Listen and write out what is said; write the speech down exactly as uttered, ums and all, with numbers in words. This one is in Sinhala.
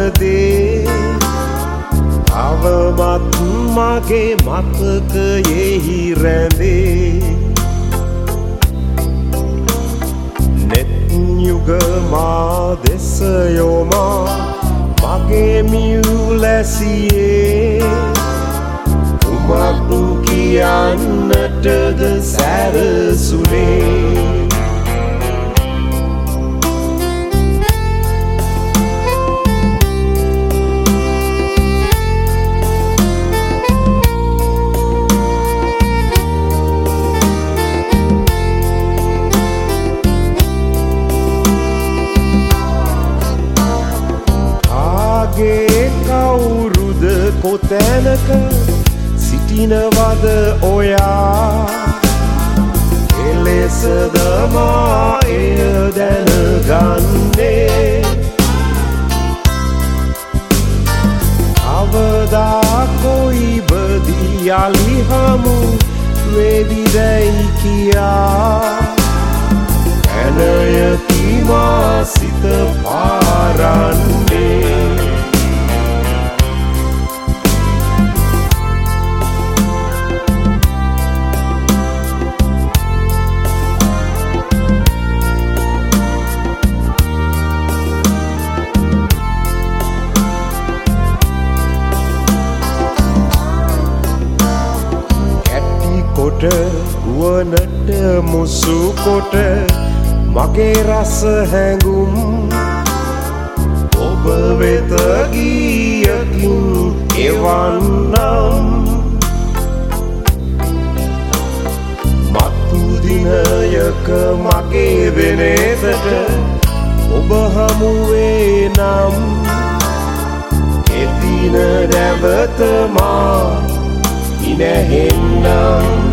දේ අවමත් මගේ මතකයෙහි රැඳේ නෙත් යුග මා දෙස යොමා මගේ මියුලැසියේ කුමක් කියන්නටද සැරසුනේ කවුරුද කොතැනක සිටිනවද ඔයා එලෙසද මා එය දැනගන්නේ අවදා කොයිබදී යලි හමු වෙවිදැයි කියා ඇනයකි මා සිත පාරන්නේ ගුවනට මුසු කොට මගේ රස හැඟුම් ඔබ වෙත ගීයකින් එවන්නම් මතු දිනයක මගේ වෙනේදට ඔබ හමුවේ නම් එදින නැවත මා ඉනහෙන්නම්